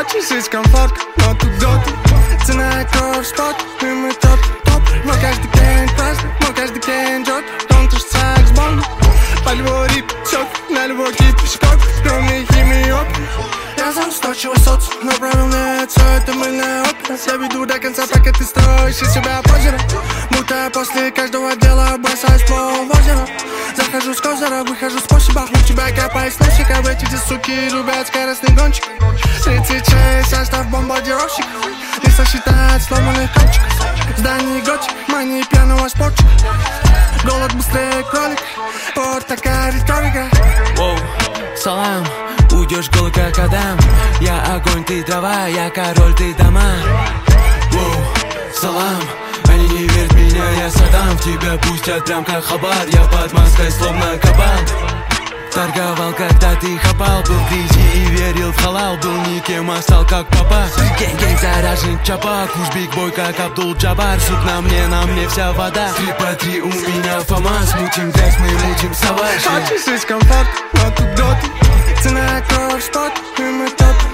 Хочешь из комфорта, но тут доты. Цена кровь, спот, и мы топ. Но каждый день праздник, но каждый день жжет. Он тоже секс-бомб. По любой рип, сёк, на любой кип, шкоп. Кроме химии опыт. Я за устойчивый социум, но правильно все это мыльная опера. Я веду до конца, пока ты строишь из себя позера. Будто после каждого дела бросаюсь плов в озеро. Захожу с козера, выхожу с способа. У тебя копаюсь носика, в эти суки любят скоростный гонщик. 36, состав бомбардировщик. Не сосчитать сломанных копчиков. Здание готик, мания пьяного спортчика. Голод быстрее кролик, вот такая риторика. Воу, салам, уйдешь голый как Адам. Я огонь, ты дрова, я король, ты дома. Воу, салам, они не верят в меня, я Саддам. В тебя пустят прям как хабар, я под маской словно кабан. Торговал, когда ты хапал, был в грязи и верил в халал. Был никем, а стал как папа. Гэнг-гэнг заряжен чапак, уж биг-бой как Абдул-Джабар. Суд на мне вся вода. 3 по 3 у меня ФАМАС. Мутим грязь, мы мутим саваж. Хочешь из комфорта, но тут доты. Цена кровь, спот, и мы топ.